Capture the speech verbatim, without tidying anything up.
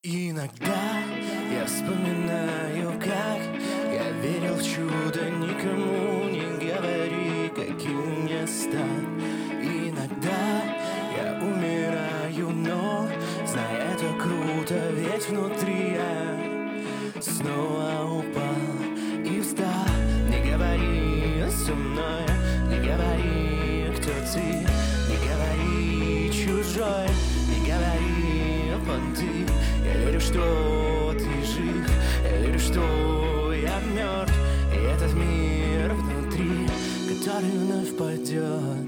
Иногда я вспоминаю, как я верил в чудо. Никому не говори, каким я стал. Иногда я умираю, но знай, это круто, ведь внутри я снова упал и встал. Не говори со мной, не говори, кто ты, не говори чужой, не говори понты. Я верю, что ты жив, я верю, что я мертв, и этот мир внутри, который вновь пойдет.